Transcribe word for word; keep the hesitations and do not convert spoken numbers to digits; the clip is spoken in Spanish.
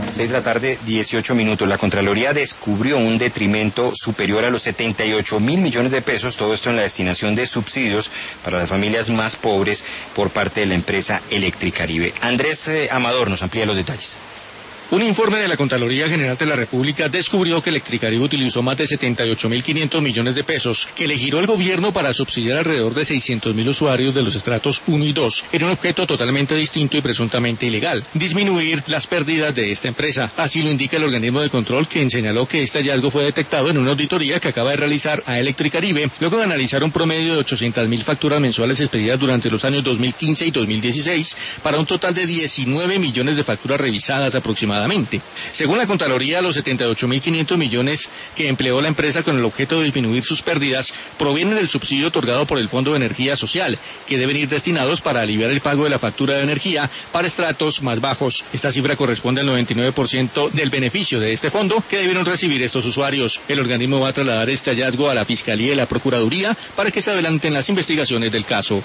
seis de la tarde, dieciocho minutos. La Contraloría descubrió un detrimento superior a los setenta y ocho mil millones de pesos, todo esto en la destinación de subsidios para las familias más pobres por parte de la empresa Electricaribe. Andrés eh, Amador nos amplía los detalles. Un informe de la Contraloría General de la República descubrió que Electricaribe utilizó más de setenta y ocho mil quinientos millones de pesos que le giró el gobierno para subsidiar alrededor de seiscientos mil usuarios de los estratos uno y dos en un objeto totalmente distinto y presuntamente ilegal: disminuir las pérdidas de esta empresa. Así lo indica el organismo de control, quien señaló que este hallazgo fue detectado en una auditoría que acaba de realizar a Electricaribe luego de analizar un promedio de ochocientas mil facturas mensuales expedidas durante los años dos mil quince y dos mil dieciséis para un total de diecinueve millones de facturas revisadas aproximadamente. Según la Contraloría, los setenta y ocho mil quinientos millones que empleó la empresa con el objeto de disminuir sus pérdidas provienen del subsidio otorgado por el Fondo de Energía Social, que deben ir destinados para aliviar el pago de la factura de energía para estratos más bajos. Esta cifra corresponde al noventa y nueve por ciento del beneficio de este fondo que debieron recibir estos usuarios. El organismo va a trasladar este hallazgo a la Fiscalía y la Procuraduría para que se adelanten las investigaciones del caso.